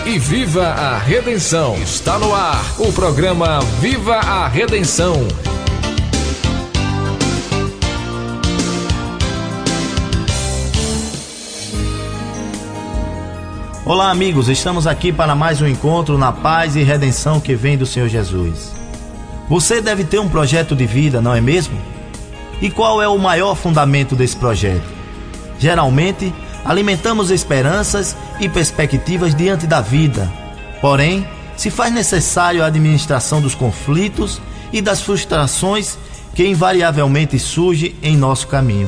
e viva a redenção. Está no ar o programa Viva a Redenção. Olá amigos, estamos aqui para mais um encontro na paz e redenção que vem do Senhor Jesus. Você deve ter um projeto de vida, não é mesmo? E qual é o maior fundamento desse projeto? Geralmente, alimentamos esperanças e perspectivas diante da vida. Porém, se faz necessário a administração dos conflitos e das frustrações que invariavelmente surgem em nosso caminho.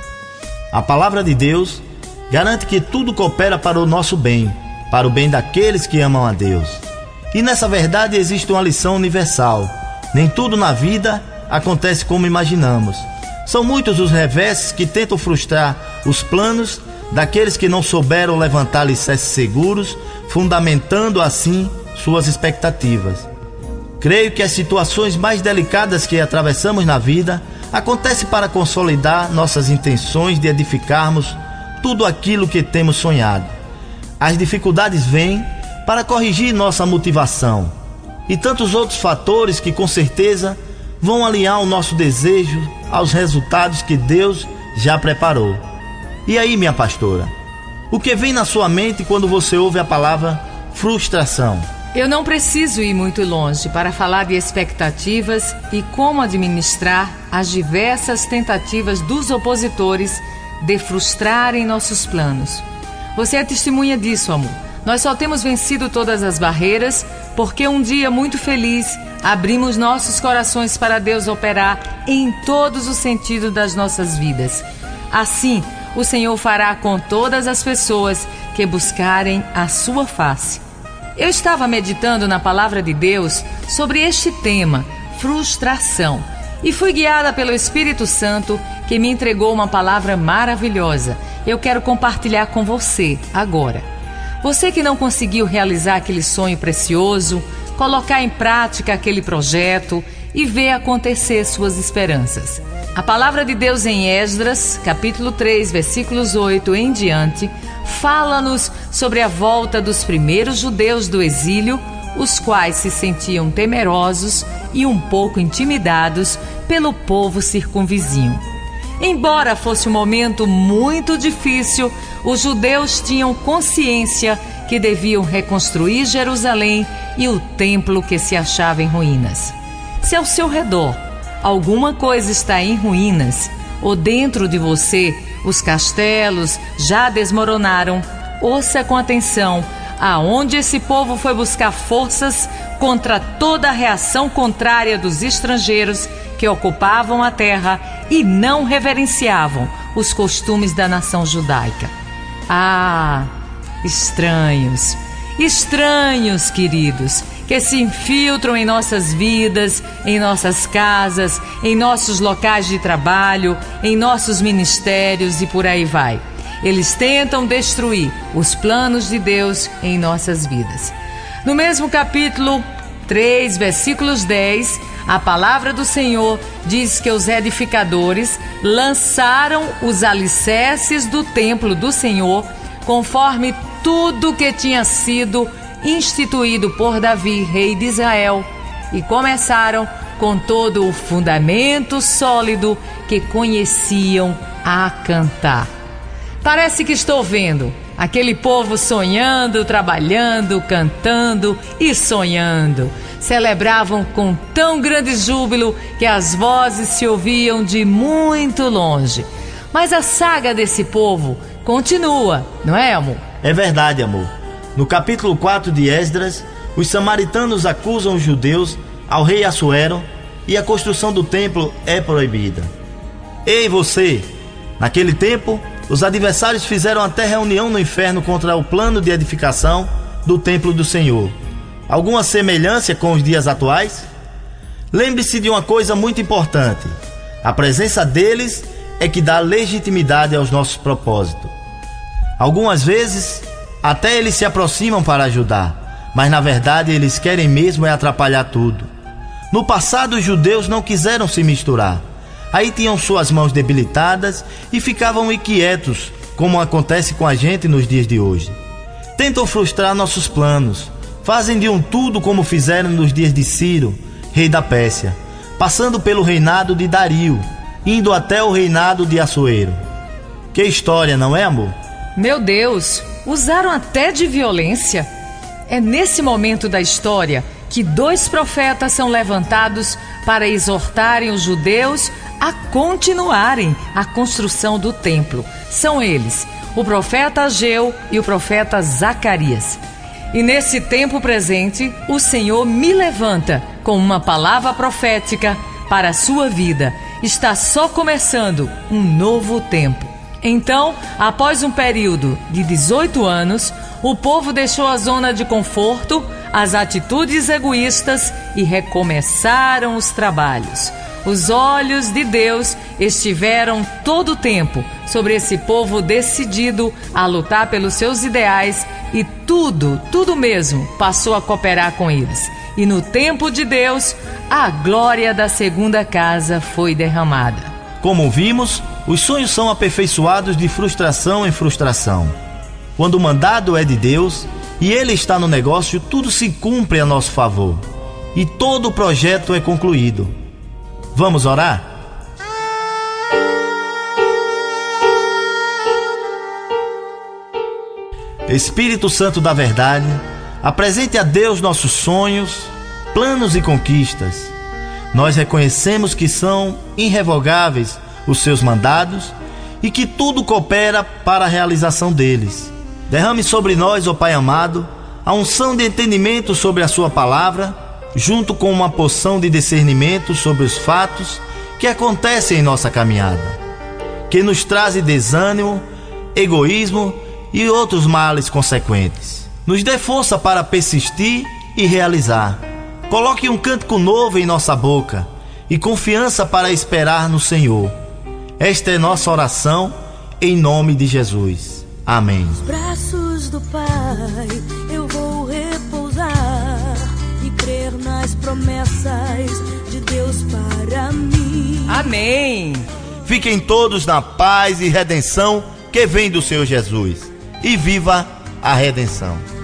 A palavra de Deus garante que tudo coopera para o nosso bem, para o bem daqueles que amam a Deus. E nessa verdade existe uma lição universal. Nem tudo na vida acontece como imaginamos. São muitos os reversos que tentam frustrar os planos daqueles que não souberam levantar alicerces seguros, fundamentando assim suas expectativas. Creio que as situações mais delicadas que atravessamos na vida acontecem para consolidar nossas intenções de edificarmos tudo aquilo que temos sonhado. As dificuldades vêm para corrigir nossa motivação e tantos outros fatores que com certeza vão alinhar o nosso desejo aos resultados que Deus já preparou. E aí, minha pastora, o que vem na sua mente quando você ouve a palavra frustração? Eu não preciso ir muito longe para falar de expectativas e como administrar as diversas tentativas dos opositores de frustrarem nossos planos. Você é testemunha disso, amor. Nós só temos vencido todas as barreiras porque um dia muito feliz abrimos nossos corações para Deus operar em todos os sentidos das nossas vidas. Assim, o Senhor fará com todas as pessoas que buscarem a sua face. Eu estava meditando na palavra de Deus sobre este tema, frustração, e fui guiada pelo Espírito Santo, que me entregou uma palavra maravilhosa. Eu quero compartilhar com você agora. Você que não conseguiu realizar aquele sonho precioso, colocar em prática aquele projeto e ver acontecer suas esperanças. A palavra de Deus em Esdras, capítulo 3, versículos 8 em diante, fala-nos sobre a volta dos primeiros judeus do exílio, os quais se sentiam temerosos e um pouco intimidados pelo povo circunvizinho. Embora fosse um momento muito difícil, os judeus tinham consciência que deviam reconstruir Jerusalém e o templo que se achava em ruínas. Se ao seu redor alguma coisa está em ruínas, ou dentro de você os castelos já desmoronaram, ouça com atenção aonde esse povo foi buscar forças contra toda a reação contrária dos estrangeiros que ocupavam a terra e não reverenciavam os costumes da nação judaica. Ah, estranhos, queridos, que se infiltram em nossas vidas, em nossas casas, em nossos locais de trabalho, em nossos ministérios e por aí vai. Eles tentam destruir os planos de Deus em nossas vidas. No mesmo capítulo 3, versículos 10, a palavra do Senhor diz que os edificadores lançaram os alicerces do templo do Senhor, conforme tudo que tinha sido instituído por Davi, rei de Israel, e começaram com todo o fundamento sólido que conheciam a cantar. Parece que estou vendo aquele povo sonhando, trabalhando, cantando e sonhando. Celebravam com tão grande júbilo que as vozes se ouviam de muito longe. Mas a saga desse povo continua, não é, amor? É verdade, amor. No capítulo 4 de Esdras, os samaritanos acusam os judeus ao rei Assuero e a construção do templo é proibida. Ei, você! Naquele tempo, os adversários fizeram até reunião no inferno contra o plano de edificação do templo do Senhor. Alguma semelhança com os dias atuais? Lembre-se de uma coisa muito importante: a presença deles é que dá legitimidade aos nossos propósitos. Algumas vezes, até eles se aproximam para ajudar, mas na verdade eles querem mesmo é atrapalhar tudo. No passado, os judeus não quiseram se misturar. Aí tinham suas mãos debilitadas e ficavam inquietos, como acontece com a gente nos dias de hoje. tentam frustrar nossos planos, fazem de um tudo como fizeram nos dias de Ciro, rei da Pérsia, passando pelo reinado de Dario, indo até o reinado de Assuero. Que história, não é, amor? Meu Deus, usaram até de violência. É nesse momento da história que 2 profetas são levantados para exortarem os judeus a continuarem a construção do templo. São eles, o profeta Ageu e o profeta Zacarias. E nesse tempo presente, o Senhor me levanta com uma palavra profética para a sua vida. Está só começando um novo tempo. Então, após um período de 18 anos, o povo deixou a zona de conforto, as atitudes egoístas e recomeçaram os trabalhos. Os olhos de Deus estiveram todo o tempo sobre esse povo decidido a lutar pelos seus ideais e tudo mesmo passou a cooperar com eles. E no tempo de Deus, a glória da segunda casa foi derramada. Como vimos, os sonhos são aperfeiçoados de frustração em frustração. Quando o mandado é de Deus e Ele está no negócio, tudo se cumpre a nosso favor e todo o projeto é concluído. Vamos orar? Espírito Santo da verdade, apresente a Deus nossos sonhos, planos e conquistas. Nós reconhecemos que são irrevogáveis os seus mandados e que tudo coopera para a realização deles. Derrame sobre nós, ó Pai amado, a unção de entendimento sobre a sua palavra, junto com uma porção de discernimento sobre os fatos que acontecem em nossa caminhada, que nos trazem desânimo, egoísmo e outros males consequentes. Nos dê força para persistir e realizar. Coloque um cântico novo em nossa boca e confiança para esperar no Senhor. Esta é nossa oração, em nome de Jesus. Amém. Nos braços do Pai eu vou repousar e crer nas promessas de Deus para mim. Amém. Fiquem todos na paz e redenção que vem do Senhor Jesus. E viva a redenção.